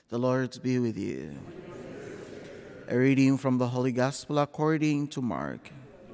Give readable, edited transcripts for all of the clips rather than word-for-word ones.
The Lord be with you. A reading from the Holy Gospel according to Mark.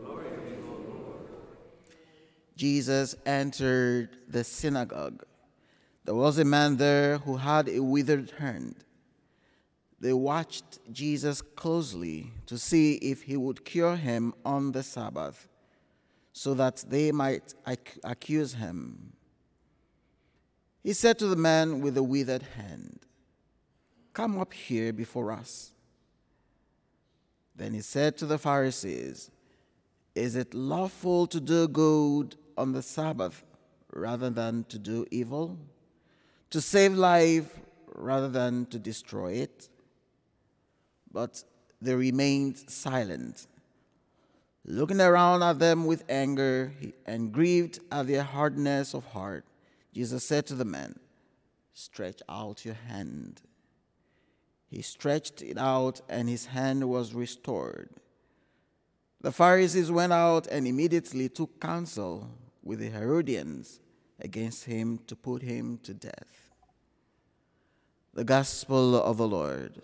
Jesus entered the synagogue. There was a man there who had a withered hand. They watched Jesus closely to see if he would cure him on the Sabbath, so that they might accuse him. He said to the man with the withered hand, "Come up here before us." Then he said to the Pharisees, "Is it lawful to do good on the Sabbath rather than to do evil? To save life rather than to destroy it?" But they remained silent, looking around at them with anger and grieved at their hardness of heart. Jesus said to the man, "Stretch out your hand." He stretched it out, and his hand was restored. The Pharisees went out and immediately took counsel with the Herodians against him to put him to death. The Gospel of the Lord.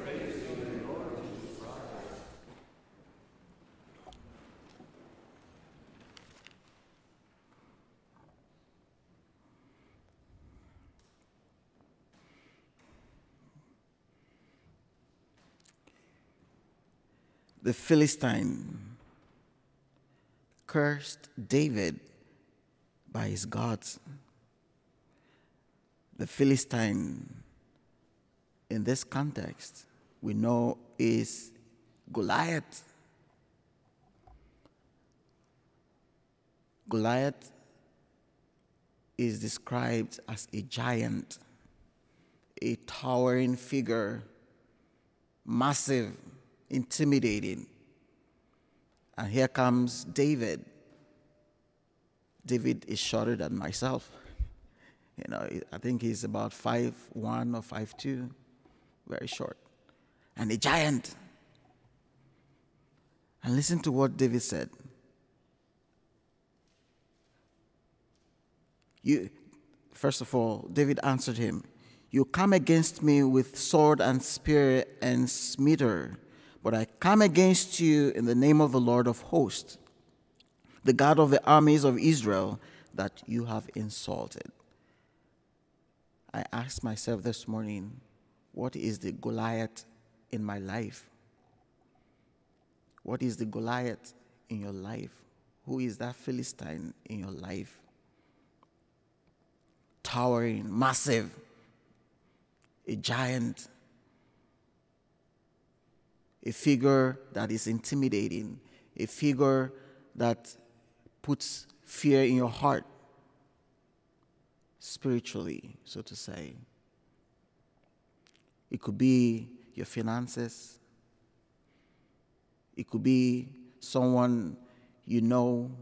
The Philistine cursed David by his gods. The Philistine, in this context, we know is Goliath. Goliath is described as a giant, a towering figure, massive, intimidating. And here comes David. David is shorter than myself. I think he's about 5'1" or 5'2", very short. And a giant. And listen to what David said. First of all, David answered him, "You come against me with sword and spear and smiter, but I come against you in the name of the Lord of hosts, the God of the armies of Israel, that you have insulted." I asked myself this morning, what is the Goliath in my life? What is the Goliath in your life? Who is that Philistine in your life? Towering, massive, a giant, a figure that is intimidating, a figure that puts fear in your heart, spiritually, so to say. It could be your finances. It could be someone you know,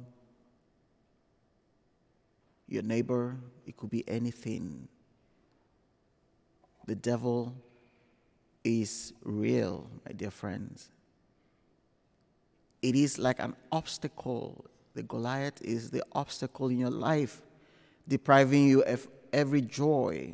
your neighbor. It could be anything. The devil is real, my dear friends. It is like an obstacle. The Goliath is the obstacle in your life, depriving you of every joy.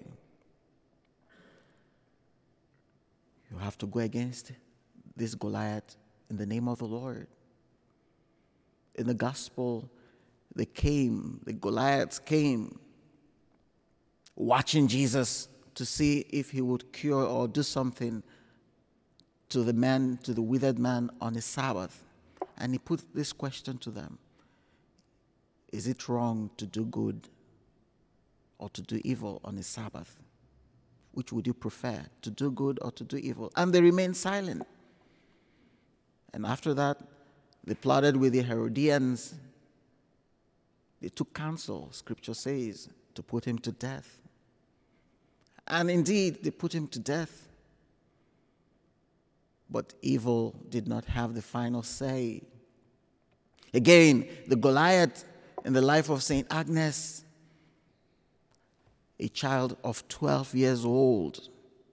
You have to go against this Goliath in the name of the Lord. In the gospel, the Goliaths came watching Jesus to see if he would cure or do something to the withered man on his Sabbath. And he put this question to them: is it wrong to do good or to do evil on his Sabbath? Which would you prefer, to do good or to do evil? And they remained silent. And after that, they plotted with the Herodians. They took counsel, Scripture says, to put him to death. And indeed, they put him to death. But evil did not have the final say. Again, the Goliath in the life of St. Agnes, a child of 12 years old.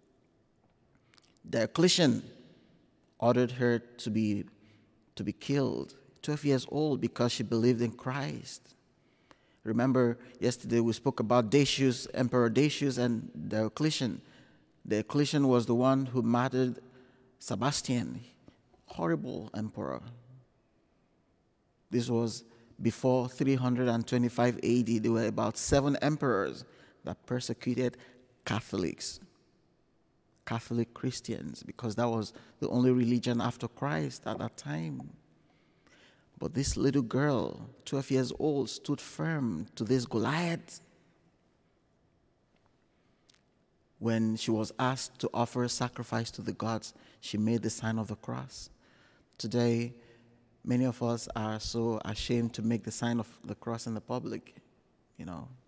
Diocletian ordered her to be killed, 12 years old, because she believed in Christ. Remember, yesterday we spoke about Decius, Emperor Decius, and Diocletian. Diocletian was the one who martyred Sebastian, horrible emperor. This was before 325 AD. There were about 7 emperors that persecuted Catholics, Catholic Christians, because that was the only religion after Christ at that time. But this little girl, 12 years old, stood firm to this Goliath. When she was asked to offer a sacrifice to the gods, she made the sign of the cross. Today, many of us are so ashamed to make the sign of the cross in the public. We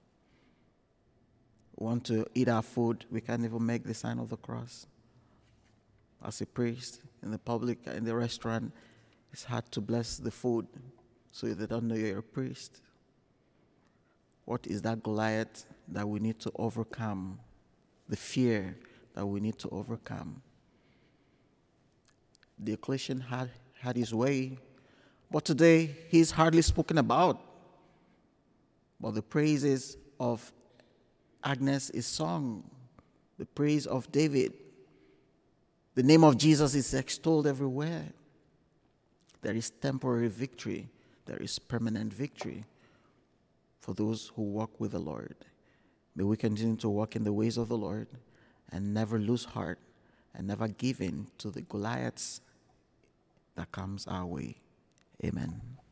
want to eat our food, we can't even make the sign of the cross. As a priest, in the public, in the restaurant, it's hard to bless the food, so they don't know you're a priest. What is that Goliath that we need to overcome? The fear that we need to overcome. Diocletian had his way, but today he's hardly spoken about. But the praises of Agnes is sung, the praise of David. The name of Jesus is extolled everywhere. There is temporary victory. There is permanent victory for those who walk with the Lord. May we continue to walk in the ways of the Lord and never lose heart and never give in to the Goliaths that comes our way. Amen.